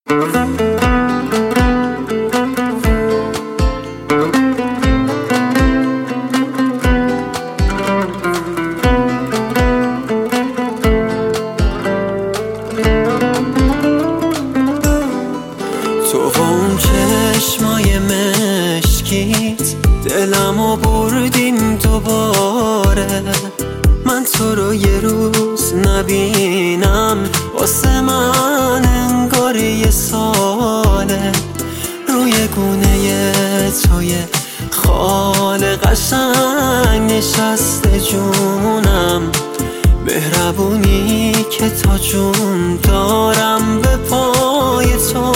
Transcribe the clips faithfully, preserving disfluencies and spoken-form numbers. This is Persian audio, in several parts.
تو و اون چشمای مشکیت دلمو بردین دوباره. من تو رو یه روز نبینم واسه من انگار یه ساله. روی گونه توی خال قشنگ نشسته جونم. مهربونی که تا جون دارم به پای تو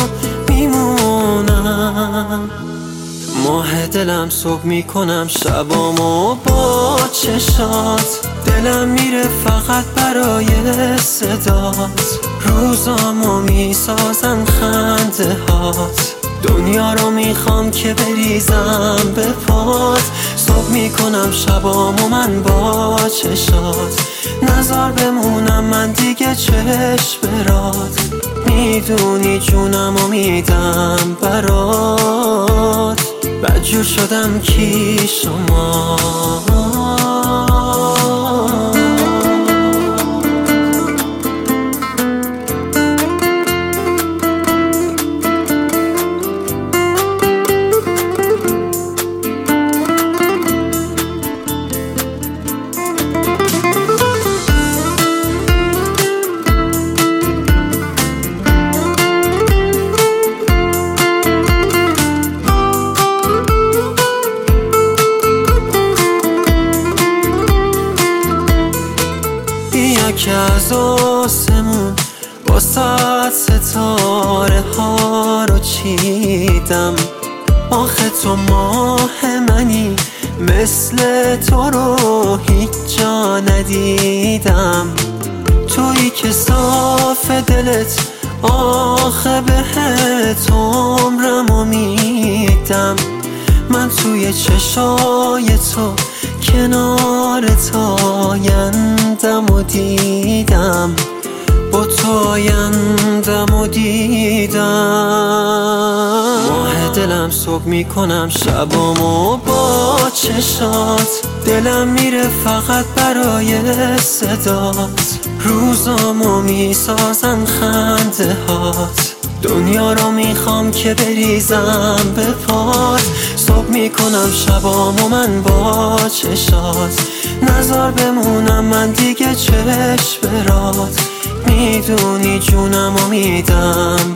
میمونم. ماه دلم صبح میکنم شبامو با چشات. دلم میره فقط برای صدات. روزامو میسازن خنده هات. دنیا رو میخوام که بریزم به پات. صبح میکنم شبامو من با چشات. نظر بمونم من دیگه چشم برات. میدونی جونمو میدم برات. بدجور شدم کی شما. که از آسمون با صد ستاره ها رو چیدم. آخه تو ماه منی مثل تو رو هیچ جا ندیدم. تویی که صاف دلت آخه بهت عمرمو میدم. من توی چشای تو کنارت آیندم و دیدم. با تو آیندم و دیدم. ماه دلم صبح میکنم شبامو با چشات. دلم میره فقط برای صدات. روزامو میسازن خنده هات. دنیا رو میخوام که بریزم به پات. صبح میکنم شبامو من با چشات. نظر بمونم من دیگه چشم برات. میدونی جونمو میدم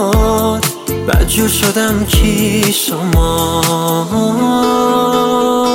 برات. بدجور شدم کی شما.